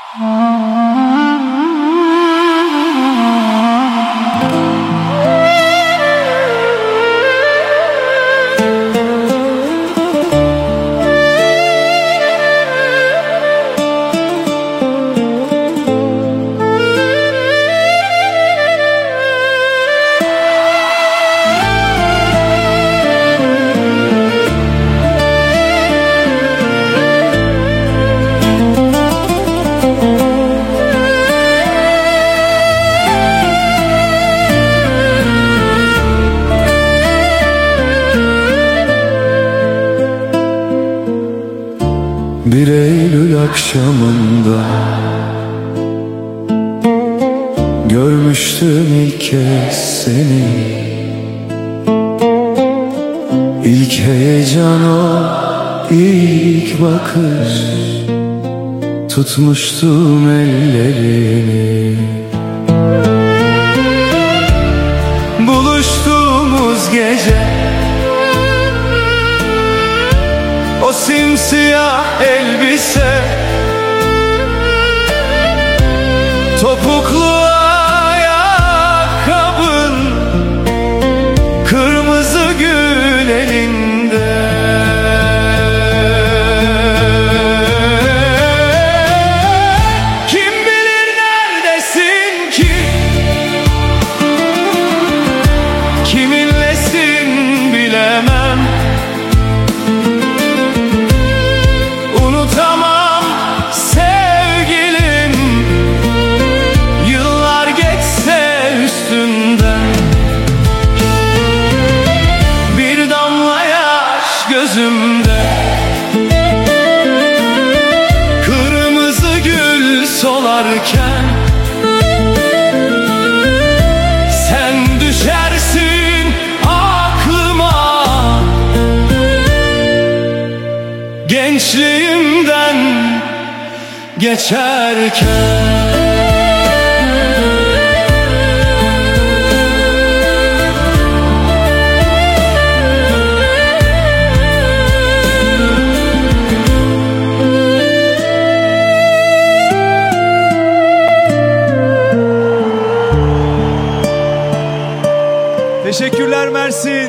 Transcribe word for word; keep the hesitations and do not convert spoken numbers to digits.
Bir Eylül akşamında görmüştüm ilk kez seni. İlk heyecan o, ilk bakış, tutmuştum ellerini. Buluştuğumuz gece o simsiyah elbise, topuklu ayakkabın, kırmızı gül elinde. Kim bilir neredesin ki, kiminlesin bilemem. Unutamam sevgilim, yıllar geçse üstünden. Bir damla yaş gözümde, kırmızı gül solarken sen düşersin aklıma. Gençliğimden geçerken. Teşekkürler, mersi.